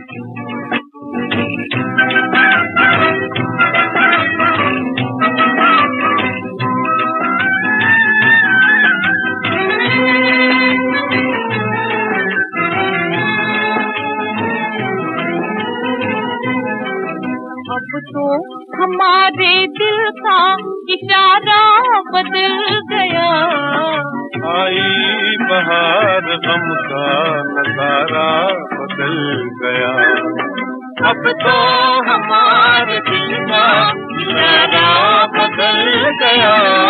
अब तो हमारे दिल का इशारा बदल गया। आई बहार गम का नजारा बदल गया। अब तो हमारे दिल का इशारा बदल गया।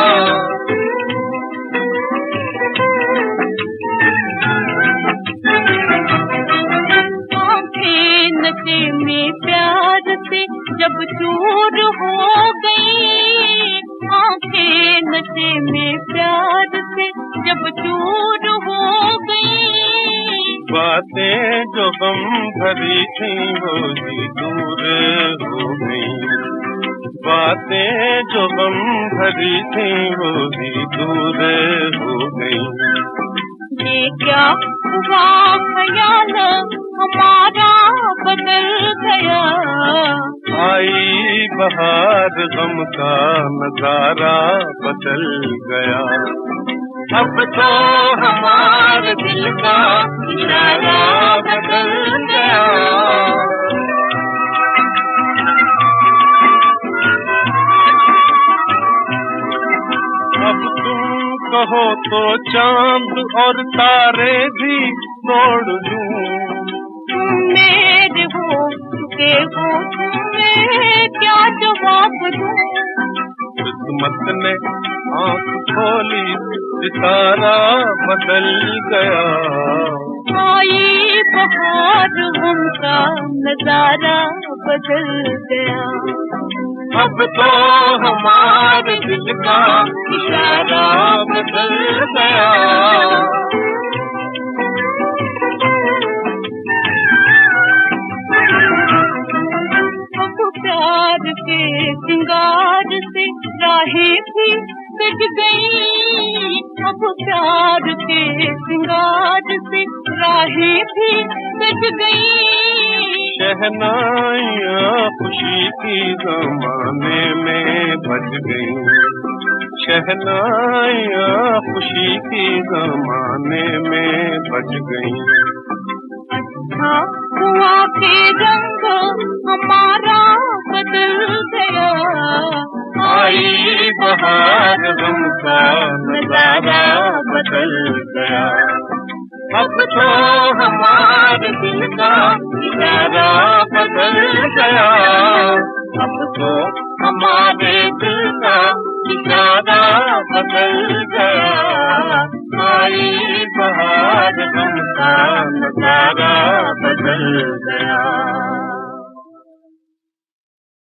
आँखें नशे में प्यार से जब चूर हो गई, आँखें नशे में प्यार से जब चूर हो गई। बातें जो गम भरी थी वो भी दूर हो गई। बातें जो गम भरी थी वो भी दूर हो गई। ये क्या हुआ ख्याल हमारा बदल गया। आई बहार गम का नजारा बदल गया। अब तो हमारे दिल का इशारा बदल गया। अब तुम कहो तो चांद और तारे भी तोड़ दूं। मेरे हो चुके हो तुम्हें क्या जवाब दूं। किस्मत ने आँख खोली सितारा बदल गया। आई बहार हमका नजारा बदल गया। अब तो हमारे दिल का इशारा बदल गया। अब प्यार के सिंगार से राहें भी सज गई। अब प्यार के सिंगार से राहें भी सज गई। शहनाइयाँ खुशी की ज़माने में बज गई। शहनाइयाँ खुशी की ज़माने में बज गई। अच्छा हुआ के रंग हमारा बदल गया। आई बहार गम का नजारा बदल गया। अब तो हमारे दिल का इशारा बदल गया। अब तो हमारे दिल का इशारा बदल गया। आई बहार गम का नजारा बदल गया।